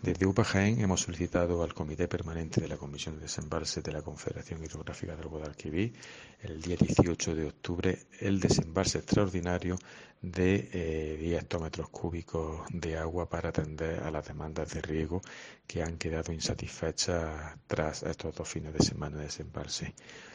Desde UPA Jaén hemos solicitado al Comité Permanente de la Comisión de Desembalses de la Confederación Hidrográfica del Guadalquivir el día 18 de octubre el desembalse extraordinario de 10 hectómetros cúbicos de agua para atender a las demandas de riego que han quedado insatisfechas tras estos 2 fines de semana de desembalse.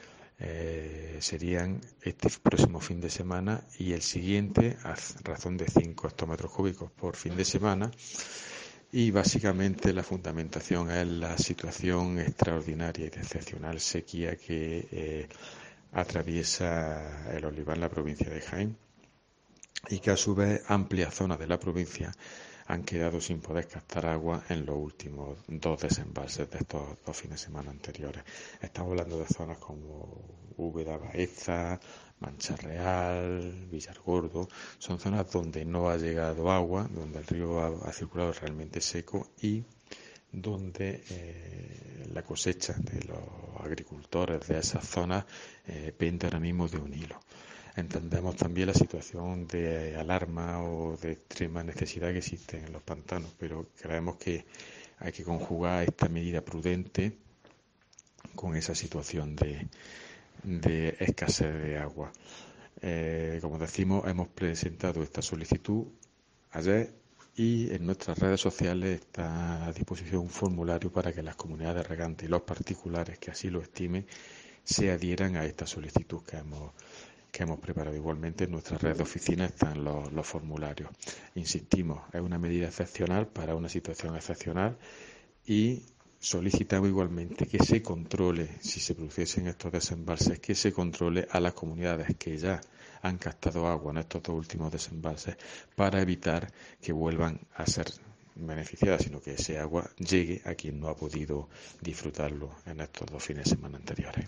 Serían este próximo fin de semana y el siguiente, a razón de 5 hectómetros cúbicos por fin de semana. Y básicamente la fundamentación es la situación extraordinaria y de excepcional sequía que atraviesa el olivar en la provincia de Jaén y que a su vez amplias zonas de la provincia han quedado sin poder captar agua en los últimos 2 desembalses de estos 2 fines de semana anteriores. Estamos hablando de zonas como Úbeda, Baeza, Mancha Real, Villargordo. Son zonas donde no ha llegado agua, donde el río ha circulado realmente seco y donde la cosecha de los agricultores de esas zonas pende ahora mismo de un hilo. Entendemos también la situación de alarma o de extrema necesidad que existe en los pantanos, pero creemos que hay que conjugar esta medida prudente con esa situación de escasez de agua. Como decimos, hemos presentado esta solicitud ayer y en nuestras redes sociales está a disposición un formulario para que las comunidades regantes y los particulares que así lo estimen se adhieran a esta solicitud que hemos preparado. Igualmente en nuestra red de oficina están los formularios. Insistimos, es una medida excepcional para una situación excepcional y solicitamos igualmente que se controle, si se produciesen estos desembalses, que se controle a las comunidades que ya han captado agua en estos 2 últimos desembalses para evitar que vuelvan a ser beneficiadas, sino que ese agua llegue a quien no ha podido disfrutarlo en estos 2 fines de semana anteriores.